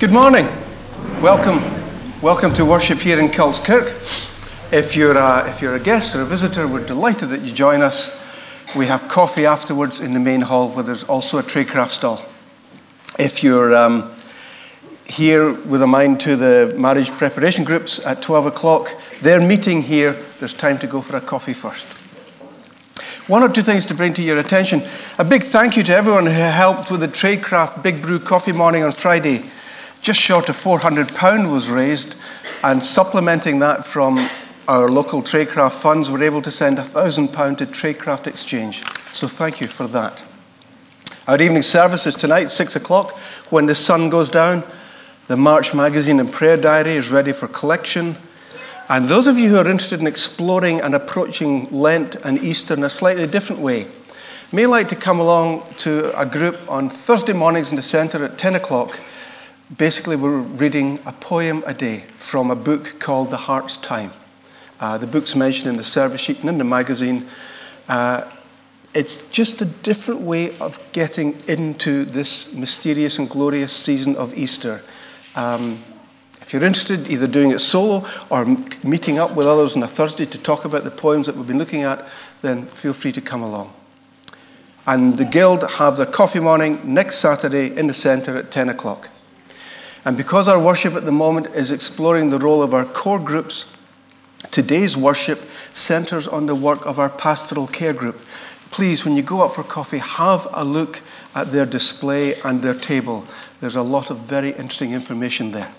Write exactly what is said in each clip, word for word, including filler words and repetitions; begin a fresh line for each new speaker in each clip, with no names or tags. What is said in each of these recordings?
Good morning. Welcome. Welcome to worship here in Cults Kirk. If you're, a, if you're a guest or a visitor, we're delighted that you join us. We have coffee afterwards in the main hall where there's also a tradecraft stall. If you're um, here with a mind to the marriage preparation groups at twelve o'clock, they're meeting here. There's time to go for a coffee first. One or two things to bring to your attention. A big thank you to everyone who helped with the Tradecraft Big Brew Coffee Morning on Friday. Just short of four hundred pounds was raised, and supplementing that from our local Tradecraft funds, we're able to send one thousand pounds to Tradecraft Exchange. So thank you for that. Our evening service is tonight, six o'clock, when the sun goes down. The March Magazine and Prayer Diary is ready for collection. And those of you who are interested in exploring and approaching Lent and Easter in a slightly different way may like to come along to a group on Thursday mornings in the centre at ten o'clock. Basically, we're reading a poem a day from a book called The Heart's Time. Uh, the book's mentioned in the service sheet and in the magazine. Uh, it's just a different way of getting into this mysterious and glorious season of Easter. Um, if you're interested, either doing it solo or m- meeting up with others on a Thursday to talk about the poems that we've been looking at, then feel free to come along. And the Guild have their coffee morning next Saturday in the centre at ten o'clock. And because our worship at the moment is exploring the role of our core groups, today's worship centres on the work of our pastoral care group. Please, when you go up for coffee, have a look at their display and their table. There's a lot of very interesting information there.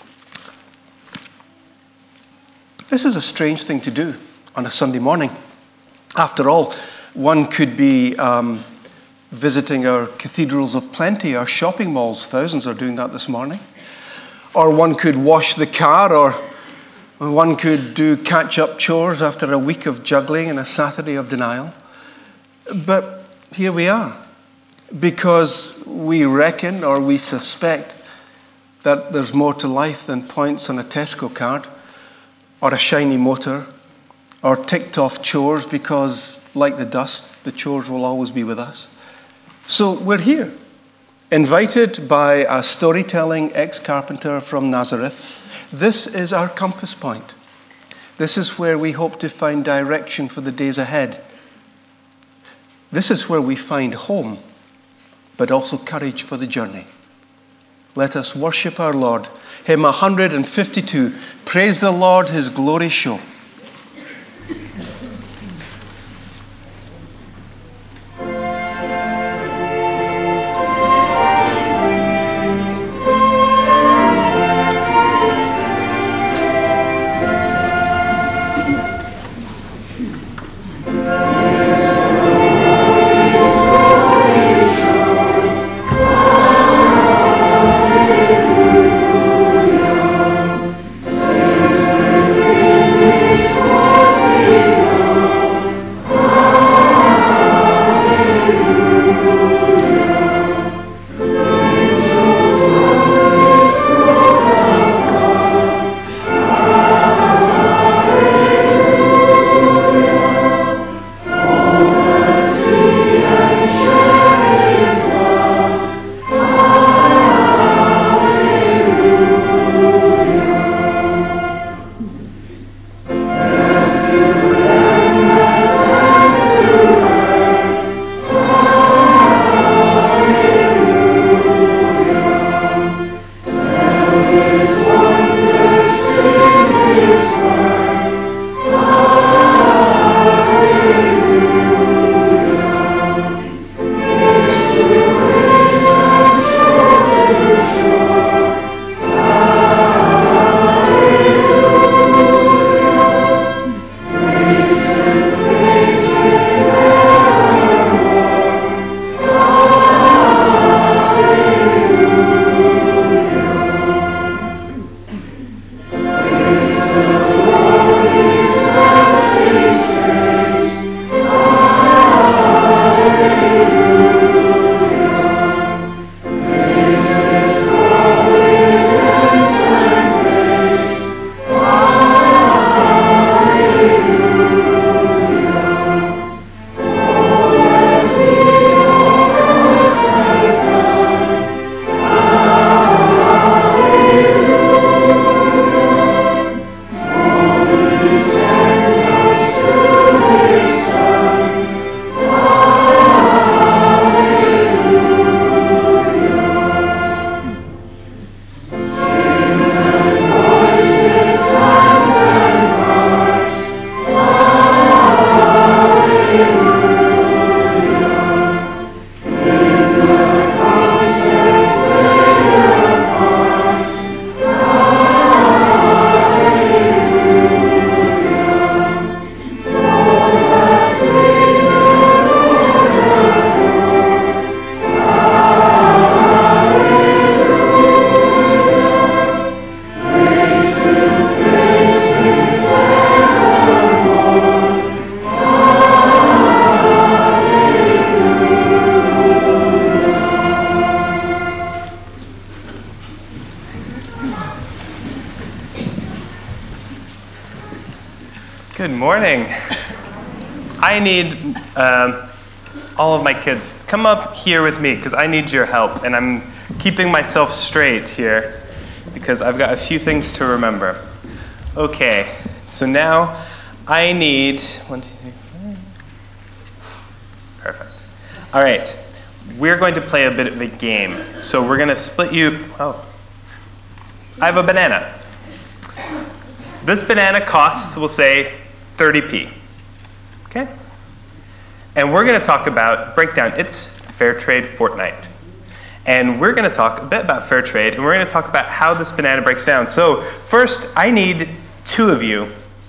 This is a strange thing to do on a Sunday morning. After all, one could be um, visiting our cathedrals of plenty, our shopping malls. Thousands are doing that this morning. Or one could wash the car, or one could do catch-up chores after a week of juggling and a Saturday of denial. But here we are, because we reckon or we suspect that there's more to life than points on a Tesco card, or a shiny motor, or ticked-off chores, because, like the dust, the chores will always be with us. So we're here, invited by a storytelling ex-carpenter from Nazareth. This is our compass point. This is where we hope to find direction for the days ahead. This is where we find home, but also courage for the journey. Let us worship our Lord. Hymn one hundred fifty-two, Praise the Lord, His glory show.
Good morning. I need um, all of my kids, come up here with me because I need your help, and I'm keeping myself straight here because I've got a few things to remember. Okay, so now I need one, two, three, four. Perfect. All right, we're going to play a bit of a game. So we're going to split you. Oh, I have a banana. This banana costs, we'll say, thirty p. Okay? And we're going to talk about, break down, it's Fair Trade Fortnight. And we're going to talk a bit about fair trade, and we're going to talk about how this banana breaks down. So first, I need two of you.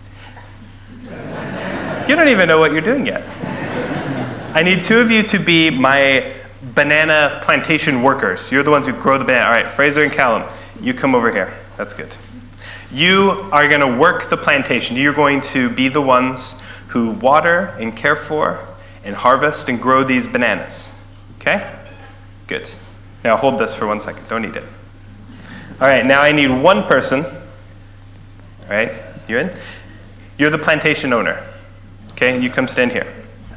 You don't even know what you're doing yet. I need two of you to be my banana plantation workers. You're the ones who grow the banana. All right, Fraser and Callum, you come over here. That's good. You are going to work the plantation. You're going to be the ones who water and care for and harvest and grow these bananas. Okay? Good. Now hold this for one second. Don't eat it. All right, now I need one person. All right, you in? You're the plantation owner. Okay, you come stand here.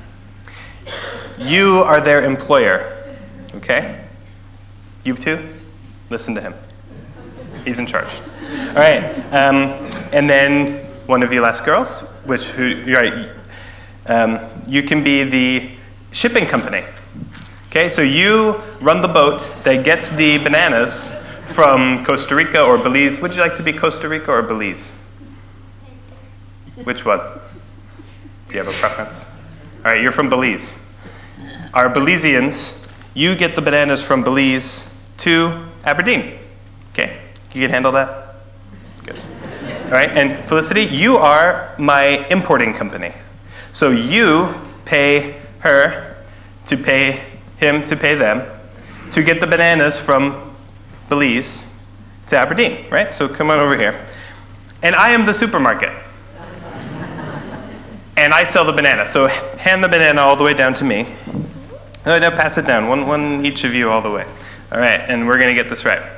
You are their employer. Okay? You two, listen to him. He's in charge. All right, um, and then one of you last girls, which who you're right, um, you can be the shipping company. Okay, so you run the boat that gets the bananas from Costa Rica or Belize. Would you like to be Costa Rica or Belize? Which one? Do you have a preference? All right, you're from Belize. Our Belizeans, you get the bananas from Belize to Aberdeen. Okay, you can handle that? Good. All right, and Felicity, you are my importing company. So you pay her to pay him to pay them to get the bananas from Belize to Aberdeen, right? So come on over here. And I am the supermarket. And I sell the banana. So hand the banana all the way down to me. No, no, pass it down. One, one each of you all the way. All right, and we're going to get this right.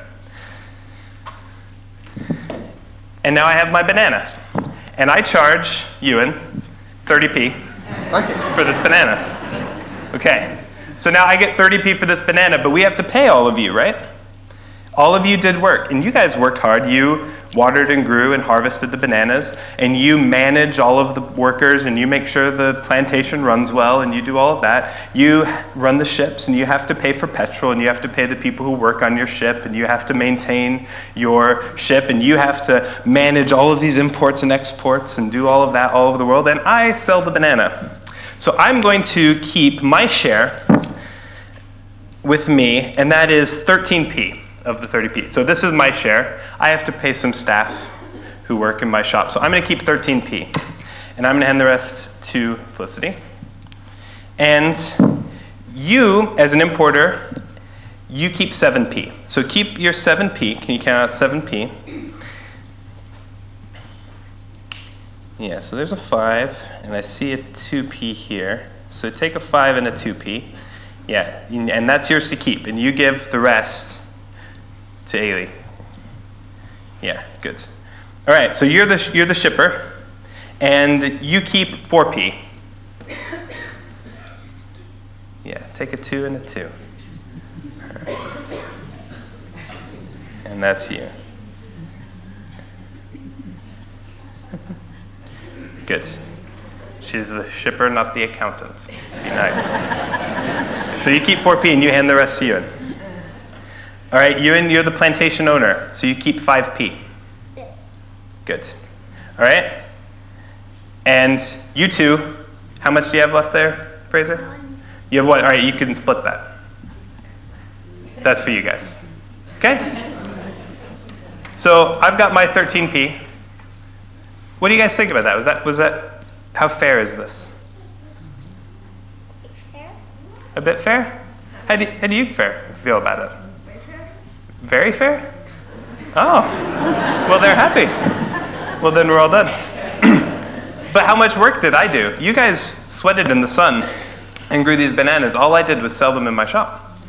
And now I have my banana. And I charge Ewan thirty p for this banana. Okay, so now I get thirty p for this banana, but we have to pay all of you, right? All of you did work, and you guys worked hard. You watered and grew and harvested the bananas, and you manage all of the workers, and you make sure the plantation runs well, and you do all of that. You run the ships, and you have to pay for petrol, and you have to pay the people who work on your ship, and you have to maintain your ship, and you have to manage all of these imports and exports and do all of that all over the world, and I sell the banana. So I'm going to keep my share with me, and that is thirteen p. Of the thirty p. So this is my share. I have to pay some staff who work in my shop. So I'm going to keep thirteen p. And I'm going to hand the rest to Felicity. And you, as an importer, you keep seven p. So keep your seven p. Can you count out seven p? Yeah, so there's a five, and I see a two p here. So take a five and a two p. Yeah, and that's yours to keep. And you give the rest to Ailey. Yeah, good. All right, so you're the you're the shipper, and you keep four p. Yeah, take a two and a two. Perfect. And that's you. Good. She's the shipper, not the accountant. Be nice. So you keep four p and you hand the rest to Ewan. All right, Ewan, you're the plantation owner, so you keep five p. Good. All right? And you two, how much do you have left there, Fraser? You have one. All right, you can split that. That's for you guys. Okay? So I've got my thirteen p. What do you guys think about that? Was that, was that, how fair is this?
Fair?
A bit fair? How do, how do you fair, feel about it? Very fair? Oh, well, they're happy. Well, then we're all done. But how much work did I do? You guys sweated in the sun and grew these bananas. All I did was sell them in my shop.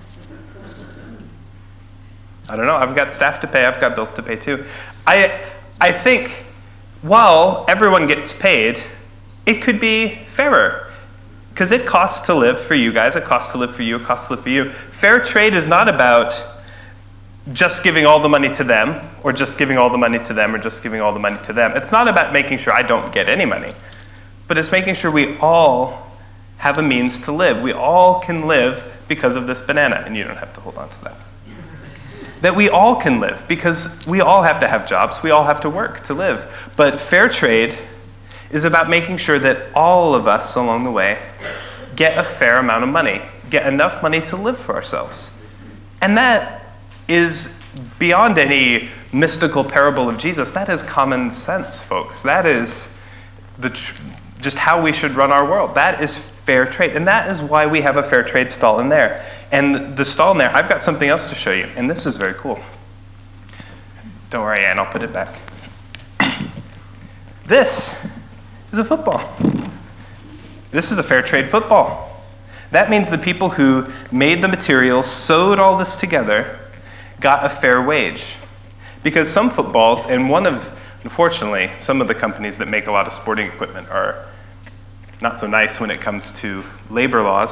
I don't know. I've got staff to pay. I've got bills to pay too. I, I think while everyone gets paid, it could be fairer, because it costs to live for you guys, it costs to live for you, it costs to live for you. Fair trade is not about just giving all the money to them, or just giving all the money to them, or just giving all the money to them. It's not about making sure I don't get any money, but it's making sure we all have a means to live. We all can live because of this banana, and you don't have to hold on to that. That we all can live, because we all have to have jobs, we all have to work to live. But fair trade is about making sure that all of us along the way get a fair amount of money, get enough money to live for ourselves. And that is beyond any mystical parable of Jesus. That is common sense, folks. That is the tr- just how we should run our world. That is fair trade. And that is why we have a fair trade stall in there. And the stall in there, I've got something else to show you. And this is very cool. Don't worry, Ann, I'll put it back. This is a football. This is a fair trade football. That means the people who made the materials, sewed all this together, got a fair wage. Because some footballs, and one of, unfortunately, some of the companies that make a lot of sporting equipment are not so nice when it comes to labor laws.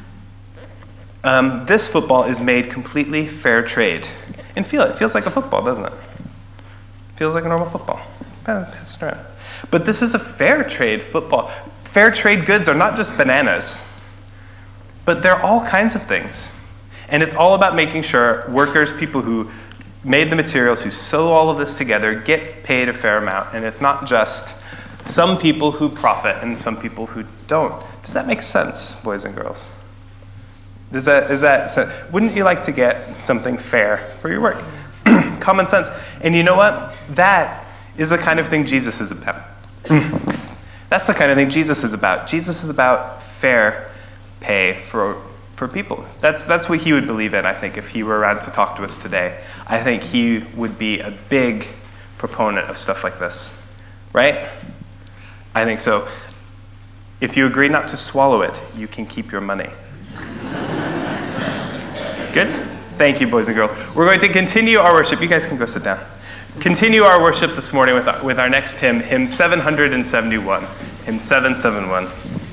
Um, this football is made completely fair trade. And feel it, it feels like a football, doesn't it? Feels like a normal football. Pass it around. But this is a fair trade football. Fair trade goods are not just bananas, but they're all kinds of things. And it's all about making sure workers, people who made the materials, who sew all of this together, get paid a fair amount. And it's not just some people who profit and some people who don't. Does that make sense, boys and girls? Does that, is that, wouldn't you like to get something fair for your work? Common sense. And you know what? That is the kind of thing Jesus is about. That's the kind of thing Jesus is about. Jesus is about fair pay for for people. That's that's what he would believe in, I think, if he were around to talk to us today. I think he would be a big proponent of stuff like this. Right? I think so. If you agree not to swallow it, you can keep your money. Good? Thank you, boys and girls. We're going to continue our worship. You guys can go sit down. Continue our worship this morning with our, with our next hymn, hymn seven hundred seventy-one. Hymn seven seventy-one.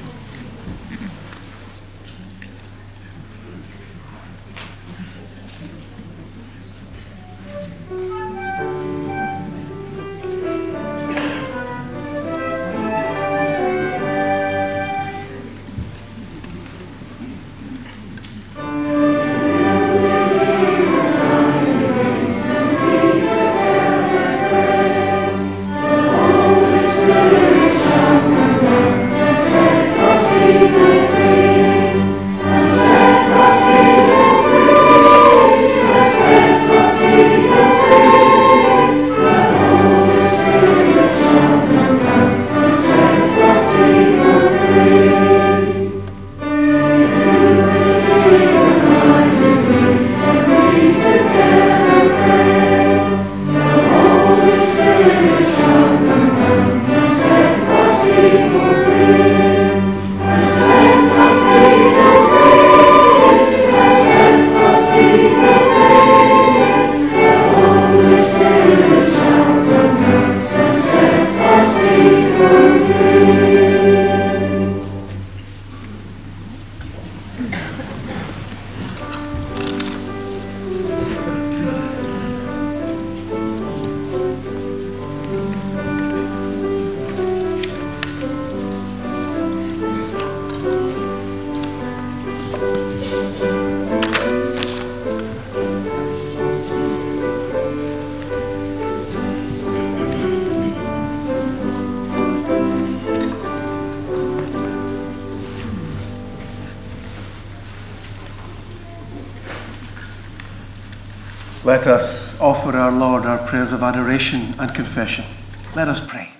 Let us offer our Lord our prayers of adoration and confession. Let us pray.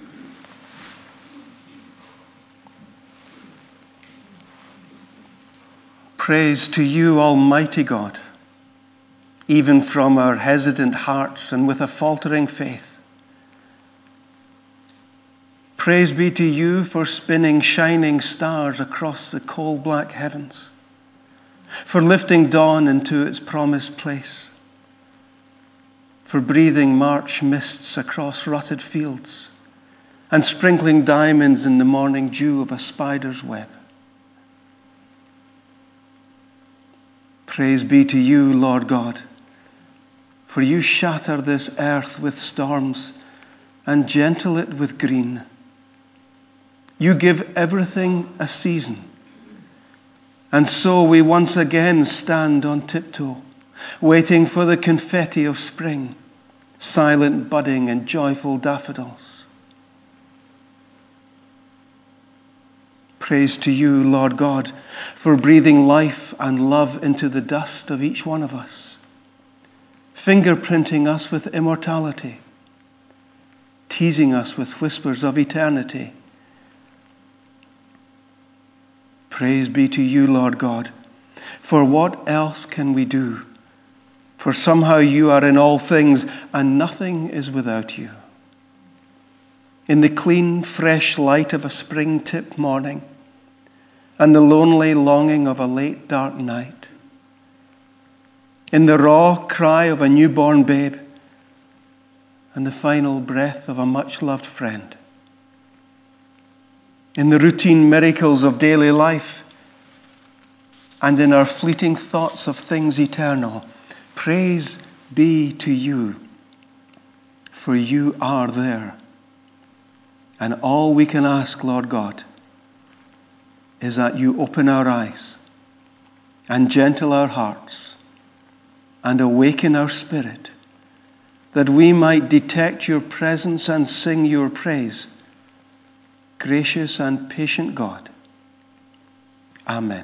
Praise to you, Almighty God, even from our hesitant hearts and with a faltering faith. Praise be to you for spinning shining stars across the coal-black heavens, for lifting dawn into its promised place, for breathing March mists across rutted fields, and sprinkling diamonds in the morning dew of a spider's web. Praise be to you, Lord God, for you shatter this earth with storms and gentle it with green. You give everything a season. And so we once again stand on tiptoe, waiting for the confetti of spring, silent budding and joyful daffodils. Praise to you, Lord God, for breathing life and love into the dust of each one of us, fingerprinting us with immortality, teasing us with whispers of eternity. Praise be to you, Lord God, for what else can we do? For somehow you are in all things, and nothing is without you. In the clean, fresh light of a spring-tipped morning, and the lonely longing of a late, dark night, in the raw cry of a newborn babe, and the final breath of a much-loved friend, in the routine miracles of daily life, and in our fleeting thoughts of things eternal, praise be to you, for you are there. And all we can ask, Lord God, is that you open our eyes and gentle our hearts and awaken our spirit, that we might detect your presence and sing your praise. Gracious and patient God. Amen.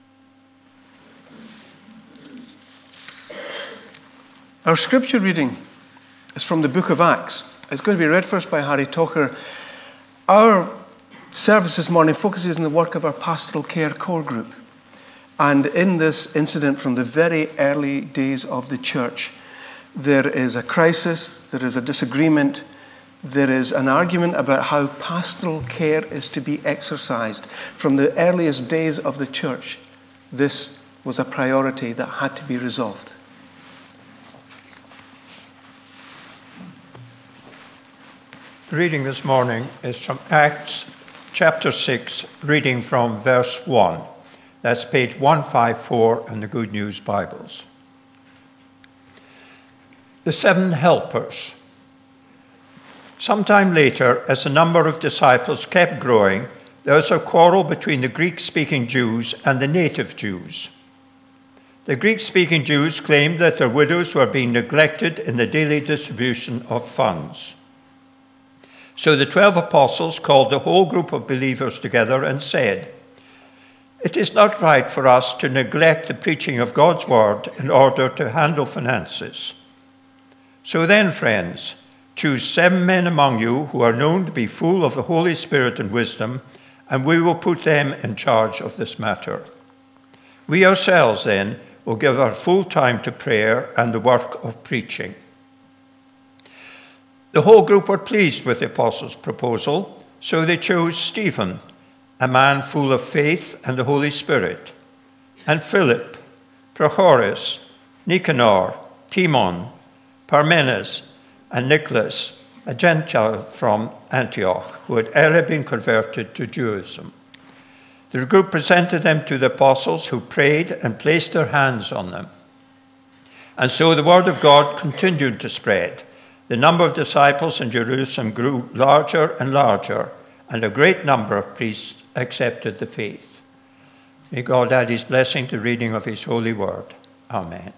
Our scripture reading is from the book of Acts. It's going to be read first by Harry Tocher. Our service this morning focuses on the work of our pastoral care core group. And in this incident from the very early days of the church, there is a crisis, there is a disagreement, there is an argument about how pastoral care is to be exercised. From the earliest days of the church, this was a priority that had to be resolved.
The reading this morning is from Acts chapter six, reading from verse one. That's page one fifty-four in the Good News Bibles. The seven helpers. Sometime later, as the number of disciples kept growing, there was a quarrel between the Greek-speaking Jews and the native Jews. The Greek-speaking Jews claimed that their widows were being neglected in the daily distribution of funds. So the twelve apostles called the whole group of believers together and said, "It is not right for us to neglect the preaching of God's word in order to handle finances. So then, friends, choose seven men among you who are known to be full of the Holy Spirit and wisdom, and we will put them in charge of this matter. We ourselves, then, will give our full time to prayer and the work of preaching." The whole group were pleased with the apostles' proposal, so they chose Stephen, a man full of faith and the Holy Spirit, and Philip, Prochorus, Nicanor, Timon, Parmenas, and Nicholas, a Gentile from Antioch, who had earlier been converted to Judaism. The group presented them to the apostles, who prayed and placed their hands on them. And so the word of God continued to spread. The number of disciples in Jerusalem grew larger and larger, and a great number of priests accepted the faith. May God add his blessing to the reading of his holy word. Amen.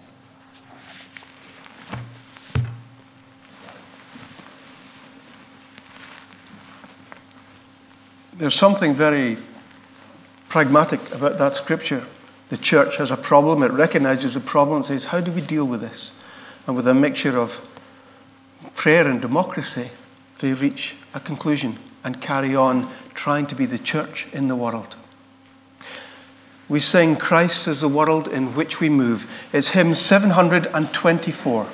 There's something very pragmatic about that scripture. The church has a problem, it recognizes a problem, and says, how do we deal with this? And with a mixture of prayer and democracy, they reach a conclusion and carry on trying to be the church in the world. We sing Christ is the world in which we move. It's hymn seven hundred twenty-four.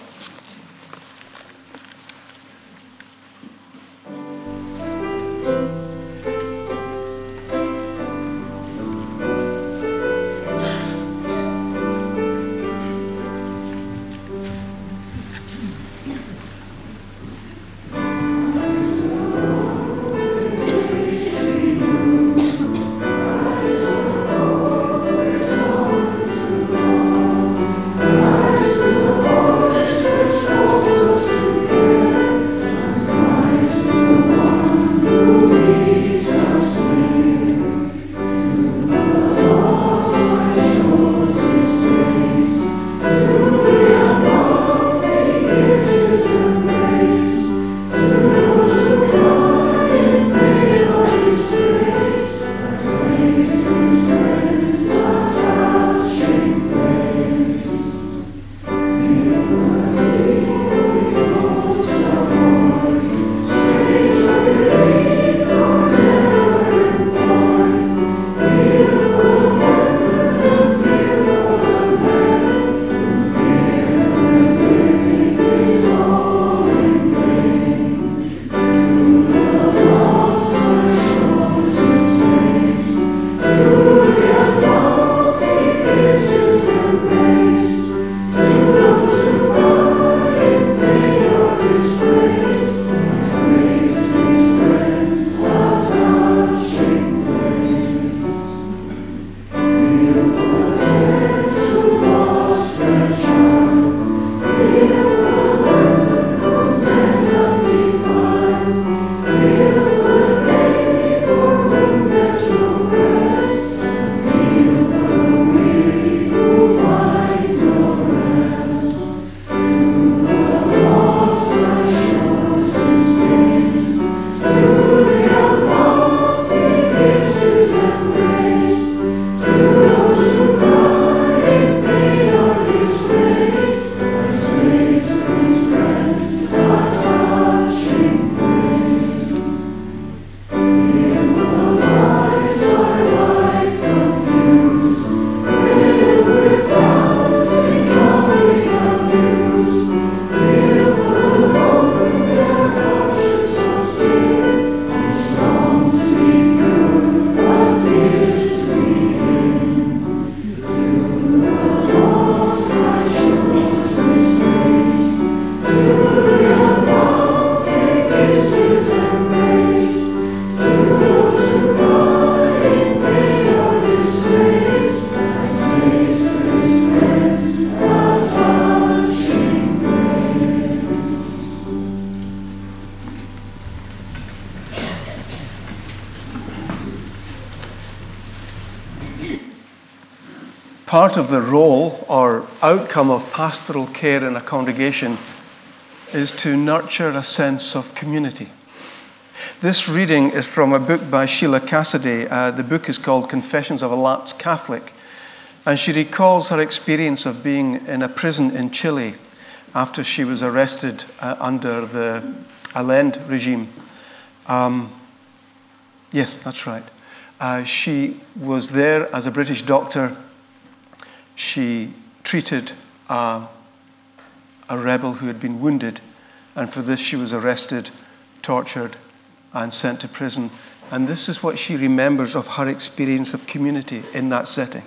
Part of the role or outcome of pastoral care in a congregation is to nurture a sense of community. This reading is from a book by Sheila Cassidy. Uh, the book is called Confessions of a Lapsed Catholic, and she recalls her experience of being in a prison in Chile after she was arrested uh, under the Allende regime. Um, yes, that's right. Uh, she was there as a British doctor. She treated uh, a rebel who had been wounded, and for this she was arrested, tortured, and sent to prison. And this is what she remembers of her experience of community in that setting.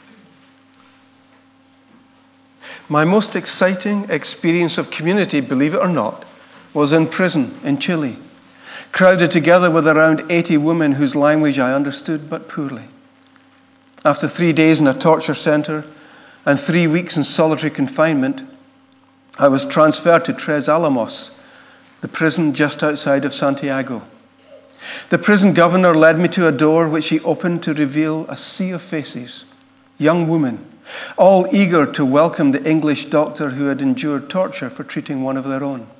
My most exciting experience of community, believe it or not, was in prison in Chile, crowded together with around eighty women whose language I understood but poorly. After three days in a torture center and three weeks in solitary confinement, I was transferred to Tres Alamos, the prison just outside of Santiago. The prison governor led me to a door which he opened to reveal a sea of faces, young women, all eager to welcome the English doctor who had endured torture for treating one of their own.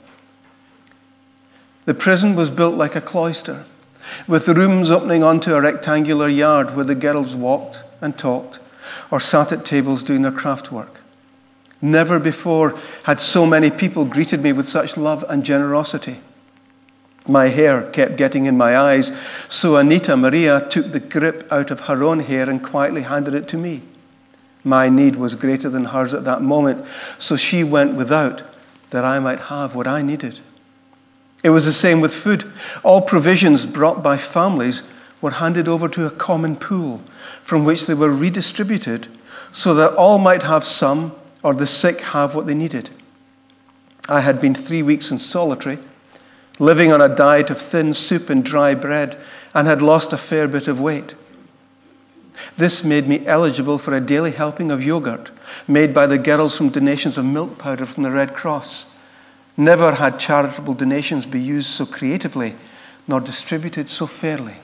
The prison was built like a cloister, with the rooms opening onto a rectangular yard where the girls walked and talked or sat at tables doing their craft work. Never before had so many people greeted me with such love and generosity. My hair kept getting in my eyes, so Anita Maria took the grip out of her own hair and quietly handed it to me. My need was greater than hers at that moment, so she went without that I might have what I needed. It was the same with food. All provisions brought by families were handed over to a common pool from which they were redistributed so that all might have some or the sick have what they needed. I had been three weeks in solitary, living on a diet of thin soup and dry bread, and had lost a fair bit of weight. This made me eligible for a daily helping of yogurt made by the girls from donations of milk powder from the Red Cross. Never had charitable donations been used so creatively, nor distributed so fairly.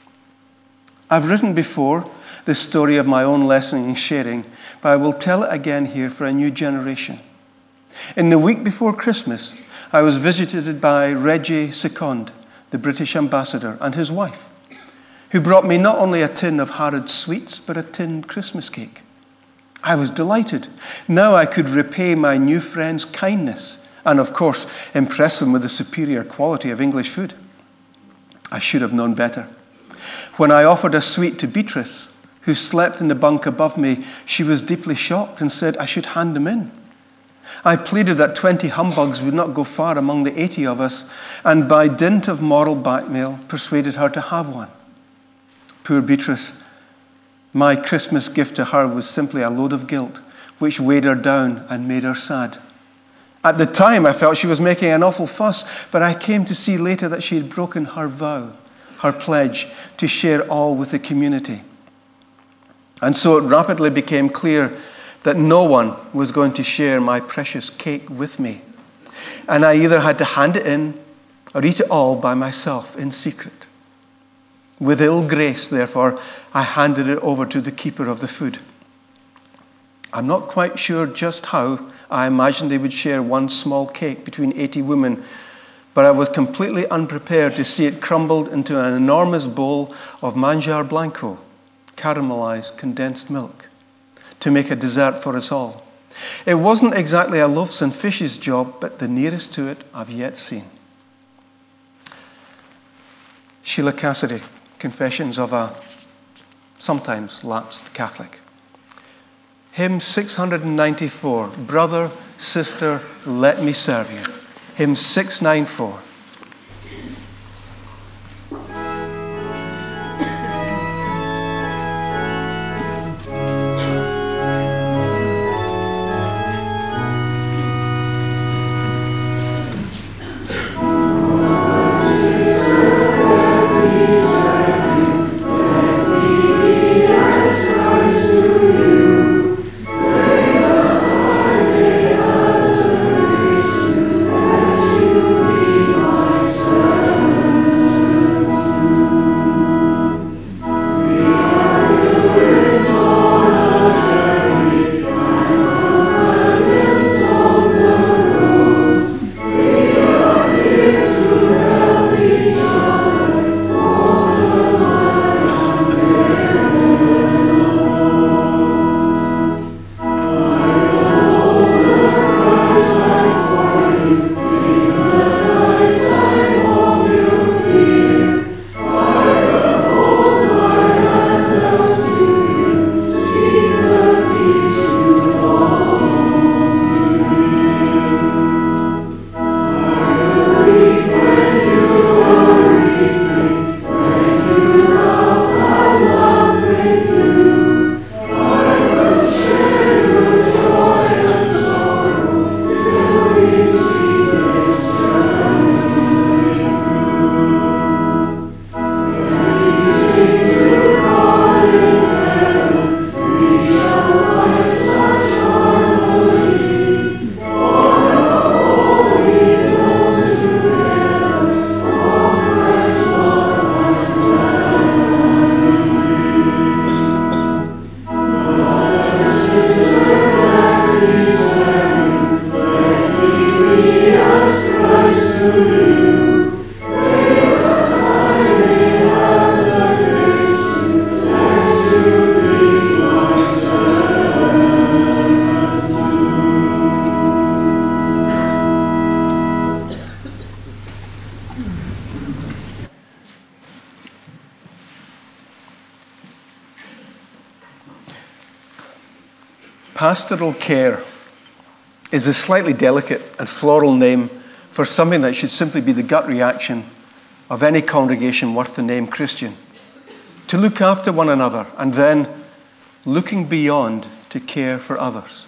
I've written before the story of my own lessoning and sharing, but I will tell it again here for a new generation. In the week before Christmas, I was visited by Reggie Second, the British ambassador, and his wife, who brought me not only a tin of Harrods sweets, but a tin Christmas cake. I was delighted. Now I could repay my new friend's kindness and, of course, impress them with the superior quality of English food. I should have known better. When I offered a sweet to Beatrice, who slept in the bunk above me, she was deeply shocked and said I should hand them in. I pleaded that twenty humbugs would not go far among the eighty of us, and by dint of moral blackmail, persuaded her to have one. Poor Beatrice, my Christmas gift to her was simply a load of guilt, which weighed her down and made her sad. At the time, I felt she was making an awful fuss, but I came to see later that she had broken her vow, her pledge, to share all with the community. And so it rapidly became clear that no one was going to share my precious cake with me. And I either had to hand it in or eat it all by myself in secret. With ill grace, therefore, I handed it over to the keeper of the food. I'm not quite sure just how I imagined they would share one small cake between eighty women, but I was completely unprepared to see it crumbled into an enormous bowl of manjar blanco, caramelized condensed milk, to make a dessert for us all. It wasn't exactly a loaves and fishes job, but the nearest to it I've yet seen. Sheila Cassidy, Confessions of a Sometimes Lapsed Catholic. Hymn six hundred ninety-four, Brother, Sister, Let Me Serve You. Hymn six ninety-four. Pastoral care is a slightly delicate and floral name for something that should simply be the gut reaction of any congregation worth the name Christian. To look after one another and then looking beyond to care for others.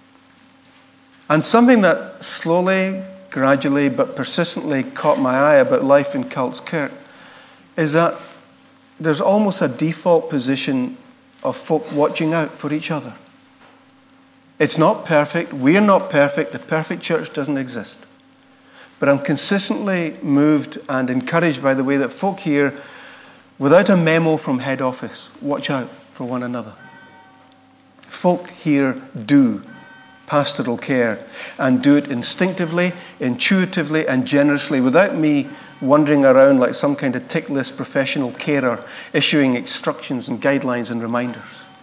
And something that slowly, gradually, but persistently caught my eye about life in Cults Kirk is that there's almost a default position of folk watching out for each other. It's not perfect. We're not perfect. The perfect church doesn't exist. But I'm consistently moved and encouraged by the way that folk here, without a memo from head office, watch out for one another. Folk here do pastoral care and do it instinctively, intuitively, and generously without me wandering around like some kind of tick list professional carer issuing instructions and guidelines and reminders.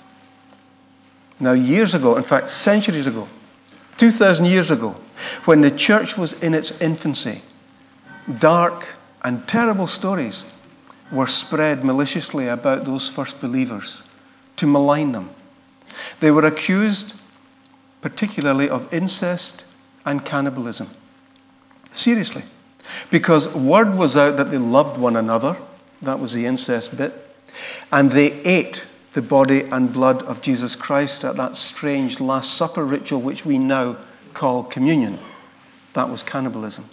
Now, years ago, in fact, centuries ago, two thousand years ago, when the church was in its infancy, dark and terrible stories were spread maliciously about those first believers to malign them. They were accused particularly of incest and cannibalism. Seriously. Because word was out that they loved one another, that was the incest bit, and they ate the body and blood of Jesus Christ at that strange Last Supper ritual which we now call communion. That was cannibalism.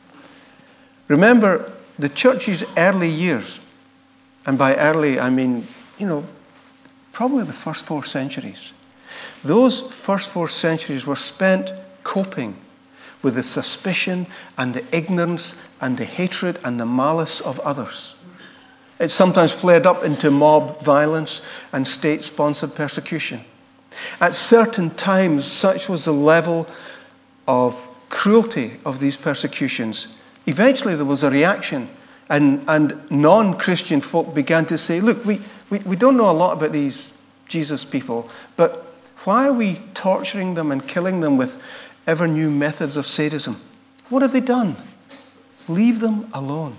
Remember, the church's early years, and by early I mean, you know, probably the first four centuries. Those first four centuries were spent coping with the suspicion and the ignorance and the hatred and the malice of others. It sometimes flared up into mob violence and state-sponsored persecution. At certain times, such was the level of cruelty of these persecutions. Eventually, there was a reaction, and, and non-Christian folk began to say, look, we, we, we don't know a lot about these Jesus people, but why are we torturing them and killing them with ever new methods of sadism? What have they done? Leave them alone.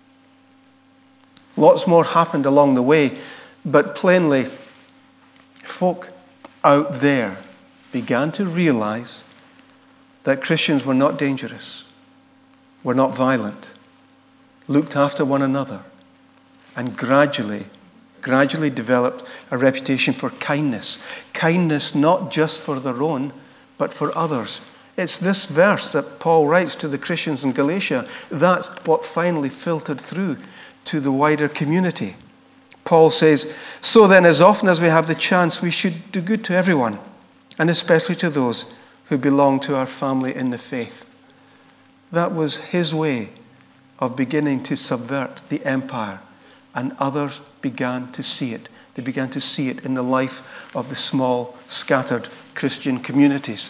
Lots more happened along the way, but plainly, folk out there began to realize that Christians were not dangerous, were not violent, looked after one another, and gradually, gradually developed a reputation for kindness. Kindness not just for their own, but for others. It's this verse that Paul writes to the Christians in Galatia. That's what finally filtered through to the wider community. Paul says, so then, as often as we have the chance, we should do good to everyone, and especially to those who belong to our family in the faith. That was his way of beginning to subvert the empire, and others began to see it. They began to see it in the life of the small, scattered Christian communities.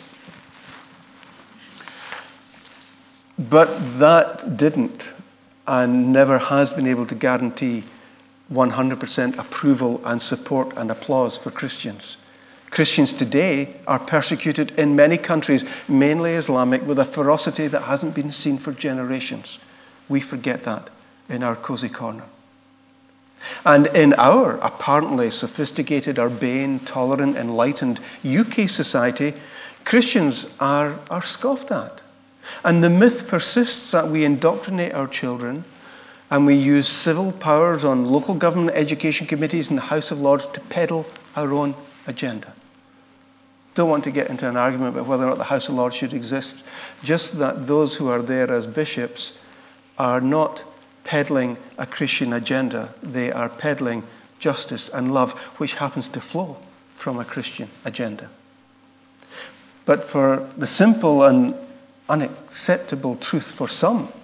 But that didn't and never has been able to guarantee one hundred percent approval and support and applause for Christians. Christians today are persecuted in many countries, mainly Islamic, with a ferocity that hasn't been seen for generations. We forget that in our cozy corner. And in our apparently sophisticated, urbane, tolerant, enlightened U K society, Christians are, are scoffed at. And the myth persists that we indoctrinate our children and we use civil powers on local government education committees in the House of Lords to peddle our own agenda. Don't want to get into an argument about whether or not the House of Lords should exist, just that those who are there as bishops are not peddling a Christian agenda. They are peddling justice and love, which happens to flow from a Christian agenda. But for the simple and unacceptable truth for some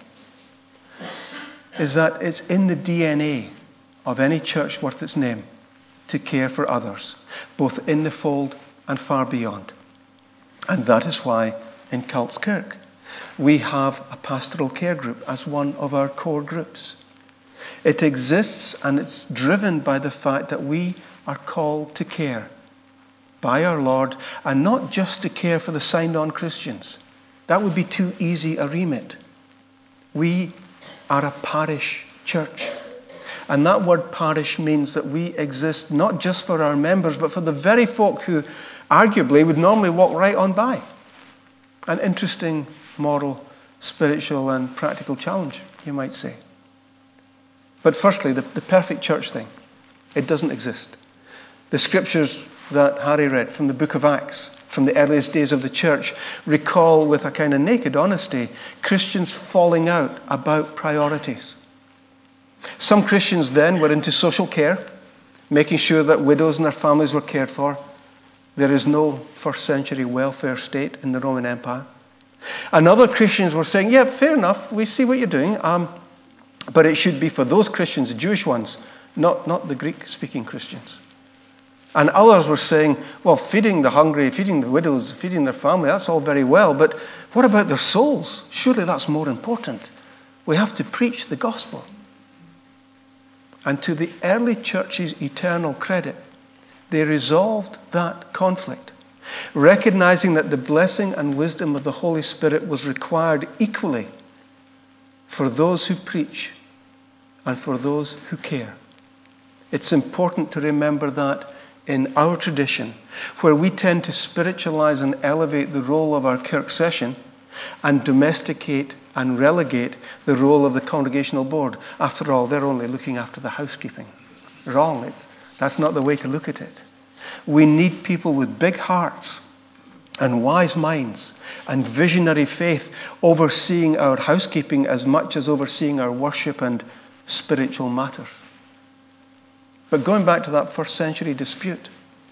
is that it's in the D N A of any church worth its name to care for others, both in the fold and far beyond. And that is why in Cults Kirk We have a pastoral care group as one of our core groups. It exists and it's driven by the fact that we are called to care by our Lord, and not just to care for the signed-on Christians. That would be too easy a remit. We are a parish church. And that word parish means that we exist not just for our members, but for the very folk who arguably would normally walk right on by. An interesting moral, spiritual, and practical challenge, you might say. But firstly, the, the perfect church thing. It doesn't exist. The scriptures that Harry read from the book of Acts, from the earliest days of the church, recall with a kind of naked honesty Christians falling out about priorities. Some Christians then were into social care, making sure that widows and their families were cared for. There is no first century welfare state in the Roman Empire. And other Christians were saying, yeah, fair enough, we see what you're doing, um, but it should be for those Christians, the Jewish ones, not, not the Greek-speaking Christians. And others were saying, well, feeding the hungry, feeding the widows, feeding their family, that's all very well, but what about their souls? Surely that's more important. We have to preach the gospel. And to the early church's eternal credit, they resolved that conflict, recognizing that the blessing and wisdom of the Holy Spirit was required equally for those who preach and for those who care. It's important to remember that in our tradition, where we tend to spiritualize and elevate the role of our kirk session and domesticate and relegate the role of the congregational board. After all, they're only looking after the housekeeping. Wrong. It's, that's not the way to look at it. We need people with big hearts and wise minds and visionary faith overseeing our housekeeping as much as overseeing our worship and spiritual matters. But going back to that first century dispute,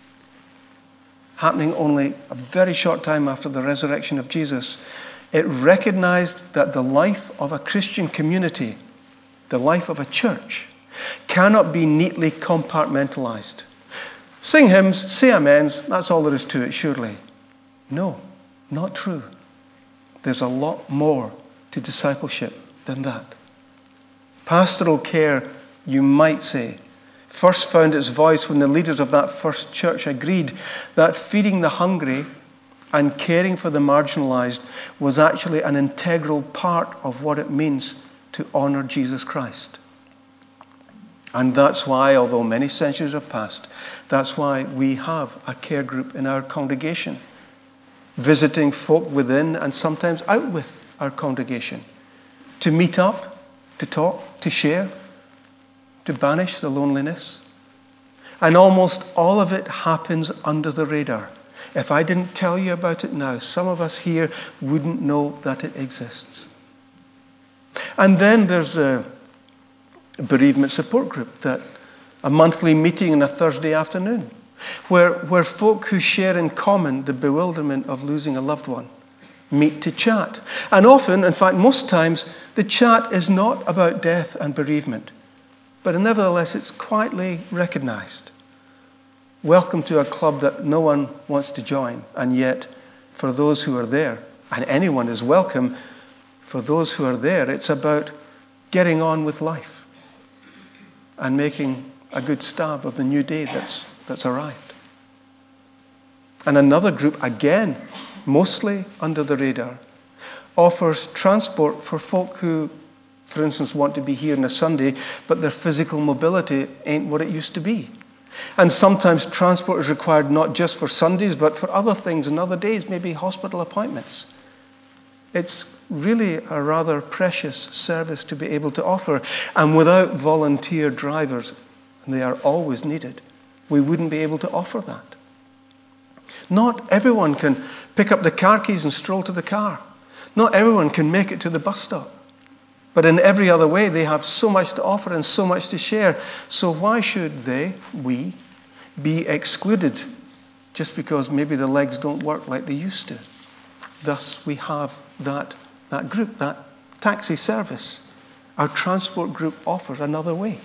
happening only a very short time after the resurrection of Jesus, it recognized that the life of a Christian community, the life of a church, cannot be neatly compartmentalized. Sing hymns, say amens, that's all there is to it, surely. No, not true. There's a lot more to discipleship than that. Pastoral care, you might say, first found its voice when the leaders of that first church agreed that feeding the hungry and caring for the marginalized was actually an integral part of what it means to honor Jesus Christ. And that's why, although many centuries have passed, that's why we have a care group in our congregation, visiting folk within and sometimes out with our congregation, to meet up, to talk, to share, to banish the loneliness. And almost all of it happens under the radar. If I didn't tell you about it now, some of us here wouldn't know that it exists. And then there's a bereavement support group, that a monthly meeting on a Thursday afternoon, where, where folk who share in common the bewilderment of losing a loved one meet to chat. And often, in fact, most times, the chat is not about death and bereavement, but nevertheless, it's quietly recognized. Welcome to a club that no one wants to join, and yet, for those who are there, and anyone is welcome, for those who are there, it's about getting on with life and making a good stab of the new day that's, that's arrived. And another group, again, mostly under the radar, offers transport for folk who, for instance, want to be here on a Sunday, but their physical mobility ain't what it used to be. And sometimes transport is required not just for Sundays, but for other things and other days, maybe hospital appointments. It's really a rather precious service to be able to offer. And without volunteer drivers, and they are always needed, we wouldn't be able to offer that. Not everyone can pick up the car keys and stroll to the car. Not everyone can make it to the bus stop. But in every other way, they have so much to offer and so much to share. So why should they, we, be excluded just because maybe the legs don't work like they used to? Thus, we have that, that group, that taxi service. Our transport group offers another way.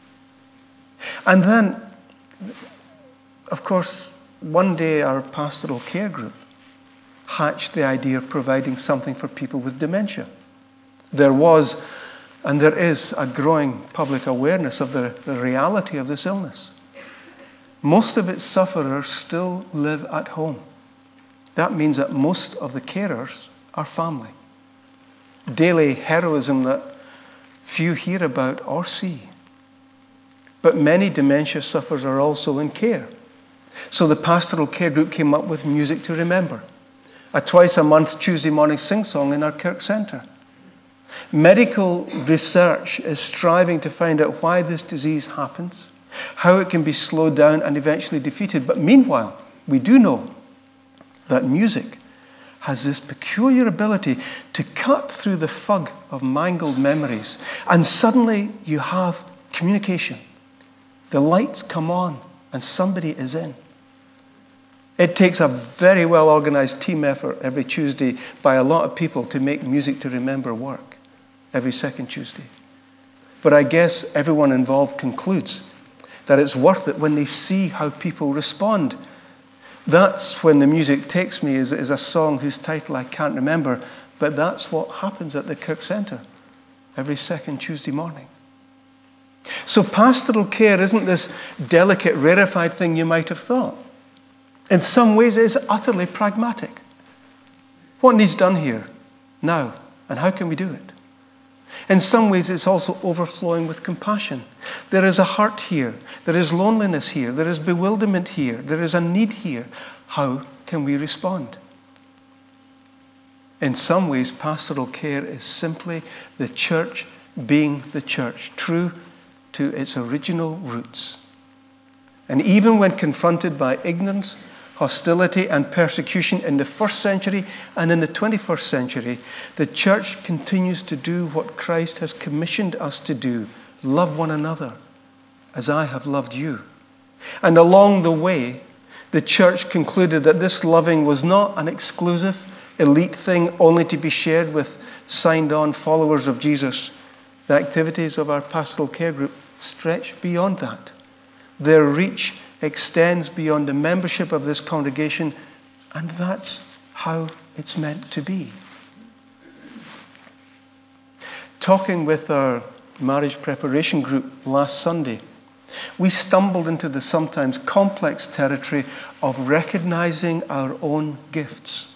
And then, of course, one day our pastoral care group hatched the idea of providing something for people with dementia. There was, and there is, a growing public awareness of the, the reality of this illness. Most of its sufferers still live at home. That means that most of the carers are family. Daily heroism that few hear about or see. But many dementia sufferers are also in care. So the pastoral care group came up with Music to Remember, a twice-a-month Tuesday morning sing-song in our Kirk Centre. Medical research is striving to find out why this disease happens, how it can be slowed down and eventually defeated. But meanwhile, we do know that music has this peculiar ability to cut through the fog of mangled memories, and suddenly you have communication. The lights come on and somebody is in. It takes a very well-organized team effort every Tuesday by a lot of people to make Music to Remember work every second Tuesday. But I guess everyone involved concludes that it's worth it when they see how people respond. That's when the music takes me, is, is a song whose title I can't remember, but that's what happens at the Kirk Centre every second Tuesday morning. So pastoral care isn't this delicate, rarefied thing you might have thought. In some ways, it is utterly pragmatic. What needs done here, now, and how can we do it? In some ways, it's also overflowing with compassion. There is a hurt here. There is loneliness here. There is bewilderment here. There is a need here. How can we respond? In some ways, pastoral care is simply the church being the church, true to its original roots. And even when confronted by ignorance, hostility, and persecution in the first century and in the twenty-first century, the church continues to do what Christ has commissioned us to do: love one another as I have loved you. And along the way, the church concluded that this loving was not an exclusive, elite thing only to be shared with signed-on followers of Jesus. The activities of our pastoral care group stretch beyond that. Their reach extends beyond the membership of this congregation, and that's how it's meant to be. Talking with our marriage preparation group last Sunday, we stumbled into the sometimes complex territory of recognizing our own gifts.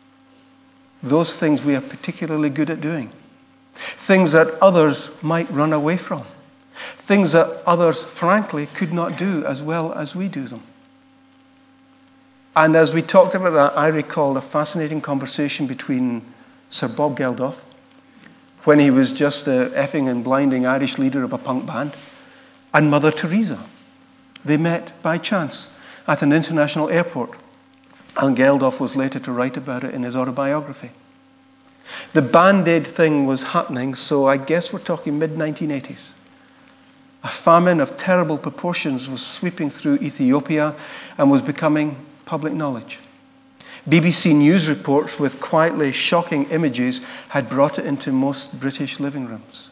Those things we are particularly good at doing. Things that others might run away from. Things that others, frankly, could not do as well as we do them. And as we talked about that, I recalled a fascinating conversation between Sir Bob Geldof, when he was just the effing and blinding Irish leader of a punk band, and Mother Teresa. They met by chance at an international airport, and Geldof was later to write about it in his autobiography. The Band-Aid thing was happening, so I guess we're talking mid nineteen eighties. A famine of terrible proportions was sweeping through Ethiopia and was becoming public knowledge. B B C News reports with quietly shocking images had brought it into most British living rooms.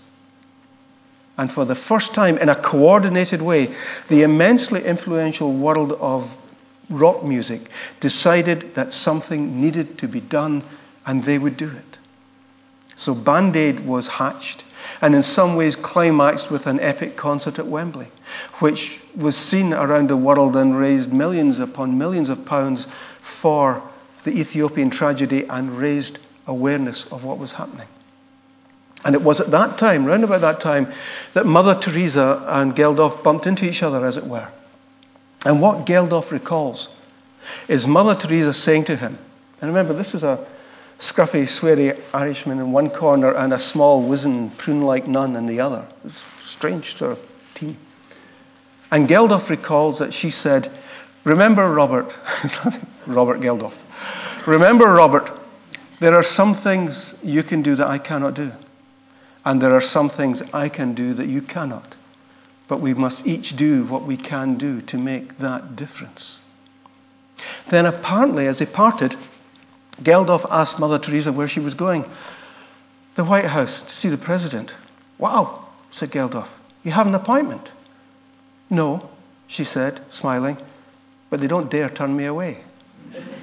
And for the first time, in a coordinated way, the immensely influential world of rock music decided that something needed to be done, and they would do it. So Band-Aid was hatched, and in some ways climaxed with an epic concert at Wembley, which was seen around the world and raised millions upon millions of pounds for the Ethiopian tragedy and raised awareness of what was happening. And it was at that time, round about that time, that Mother Teresa and Geldof bumped into each other, as it were. And what Geldof recalls is Mother Teresa saying to him, and remember, this is a scruffy, sweary Irishman in one corner and a small, wizened, prune-like nun in the other. It's a strange sort of team. And Geldof recalls that she said, remember, Robert, Robert Geldof, remember, Robert, there are some things you can do that I cannot do. And there are some things I can do that you cannot. But we must each do what we can do to make that difference. Then apparently, as they parted, Geldof asked Mother Teresa where she was going. The White House, to see the president. Wow, said Geldof. You have an appointment? No, she said, smiling, but they don't dare turn me away.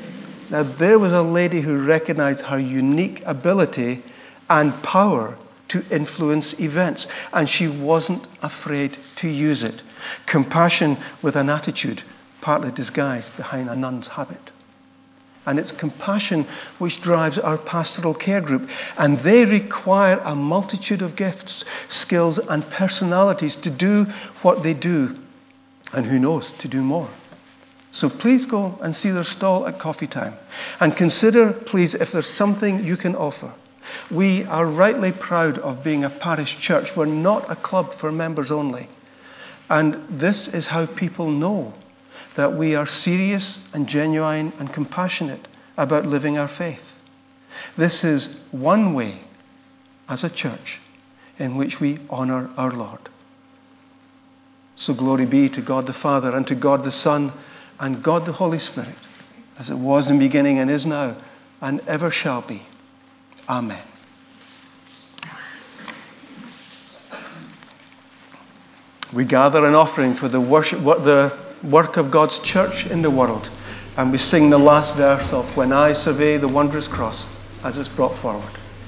Now, there was a lady who recognized her unique ability and power to influence events, and she wasn't afraid to use it. Compassion with an attitude, partly disguised behind a nun's habit. And it's compassion which drives our pastoral care group, and they require a multitude of gifts, skills, and personalities to do what they do, and who knows, to do more. So please go and see their stall at coffee time, and consider, please, if there's something you can offer. We are rightly proud of being a parish church. We're not a club for members only. And this is how people know that we are serious and genuine and compassionate about living our faith. This is one way, as a church, in which we honor our Lord. So glory be to God the Father, and to God the Son, and God the Holy Spirit, as it was in the beginning and is now, and ever shall be. Amen. We gather an offering for the worship, the work of God's church in the world, and we sing the last verse of "When I Survey the Wondrous Cross" as it's brought forward.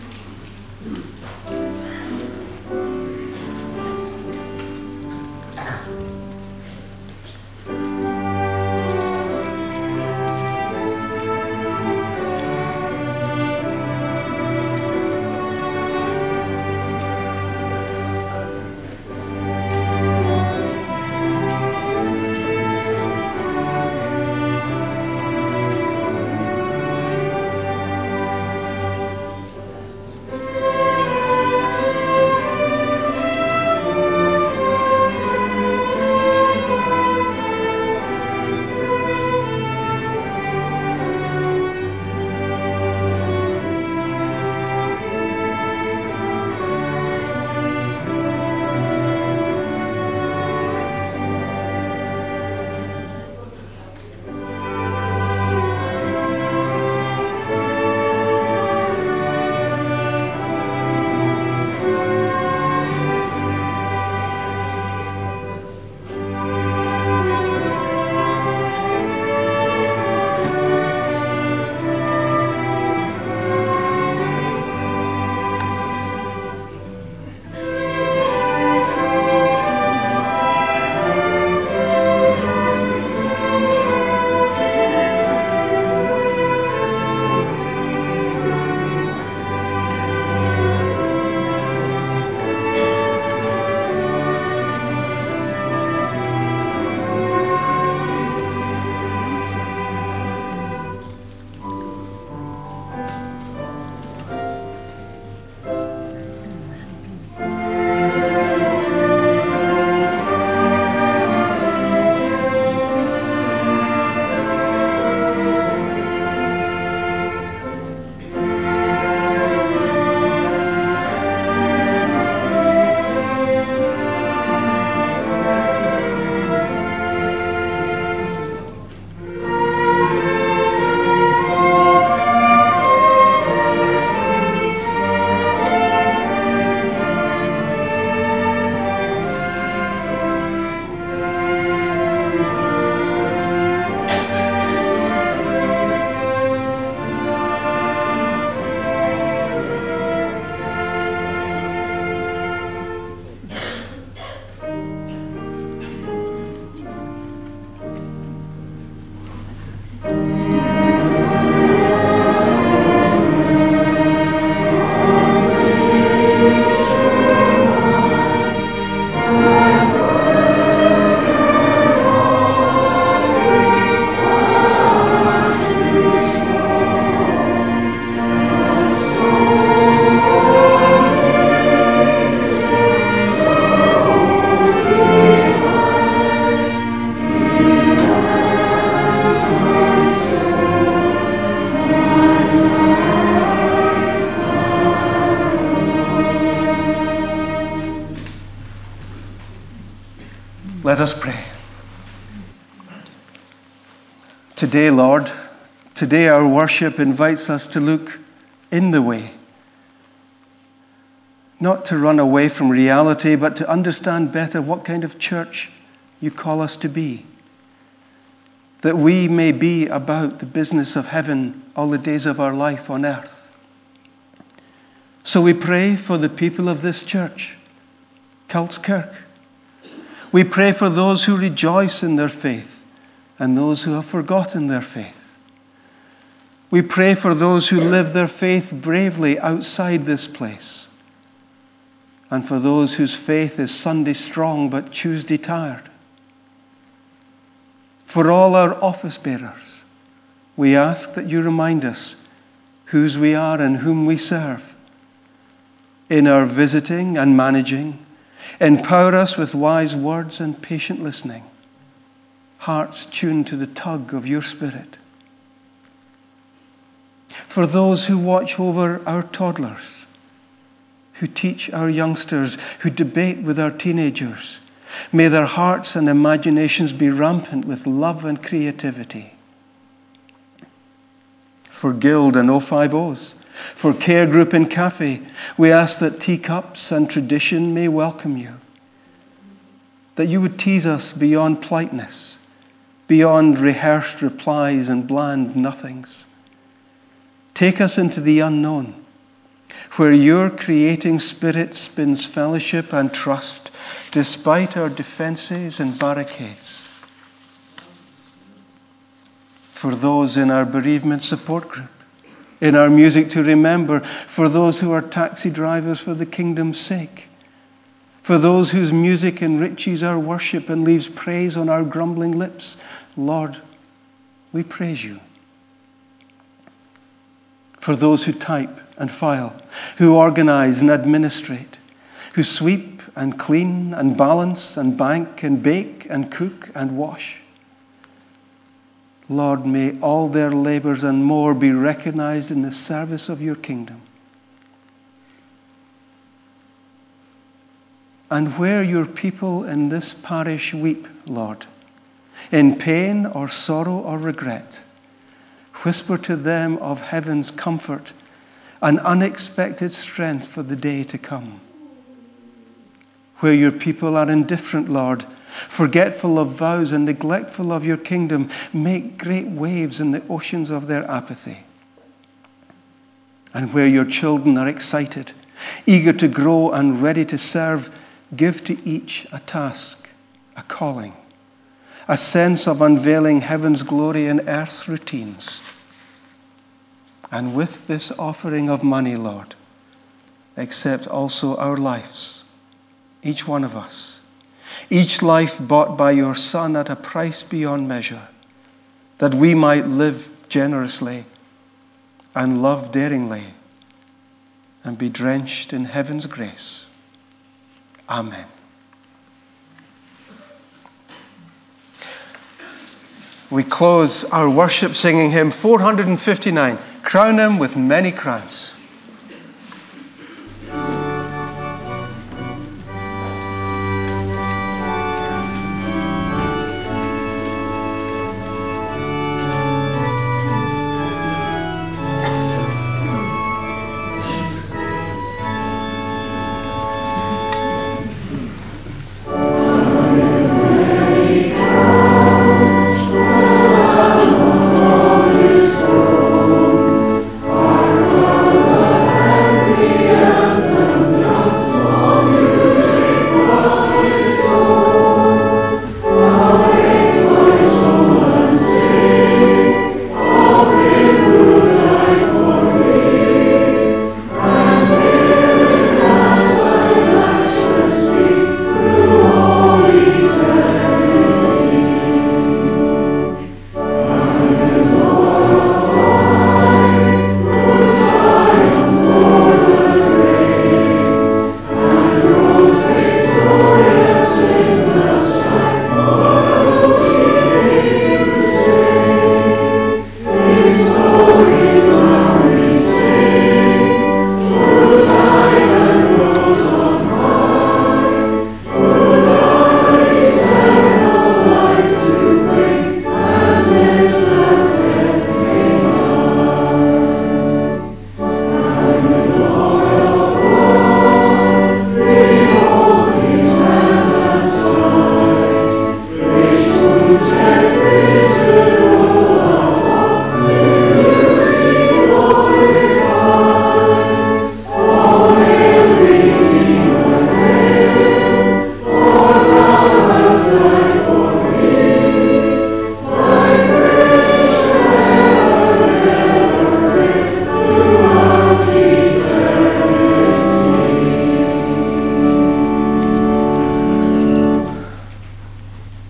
Let us pray. Today, Lord, today our worship invites us to look in the way, not to run away from reality, but to understand better what kind of church you call us to be. that we may be about the business of heaven all the days of our life on earth. So we pray for the people of this church, Cults Kirk. We pray for those who rejoice in their faith and those who have forgotten their faith. We pray for those who live their faith bravely outside this place, and for those whose faith is Sunday strong but Tuesday tired. For all our office bearers, we ask that you remind us whose we are and whom we serve. In our visiting and managing, empower us with wise words and patient listening, hearts tuned to the tug of your Spirit. For those who watch over our toddlers, who teach our youngsters, who debate with our teenagers, may their hearts and imaginations be rampant with love and creativity. For Guild and O five O's, for Care Group and Cafe, we ask that teacups and tradition may welcome you, that you would tease us beyond politeness, beyond rehearsed replies and bland nothings. Take us into the unknown, where your creating Spirit spins fellowship and trust despite our defenses and barricades. For those in our bereavement support group, in our Music to Remember, for those who are taxi drivers for the kingdom's sake, for those whose music enriches our worship and leaves praise on our grumbling lips, Lord, we praise you. For those who type and file, who organize and administrate, who sweep and clean and balance and bank and bake and cook and wash. Lord, may all their labors and more be recognized in the service of your kingdom. And where your people in this parish weep, Lord, in pain or sorrow or regret, whisper to them of heaven's comfort and unexpected strength for the day to come. Where your people are indifferent, Lord, forgetful of vows and neglectful of your kingdom, make great waves in the oceans of their apathy. And where your children are excited, eager to grow and ready to serve, give to each a task, a calling, a sense of unveiling heaven's glory in earth's routines. And with this offering of money, Lord, accept also our lives, each one of us, each life bought by your Son at a price beyond measure, that we might live generously and love daringly and be drenched in heaven's grace. Amen. We close our worship singing hymn four hundred fifty-nine, Crown Him with Many Crowns.
Oh,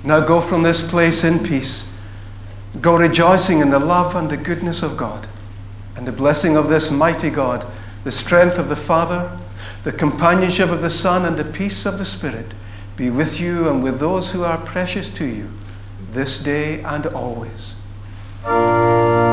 Now go from this place in peace. Go rejoicing in the love and the goodness of God, and the blessing of this mighty God, the strength of the Father, the companionship of the Son, and the peace of the Spirit be with you and with those who are precious to you this day and always.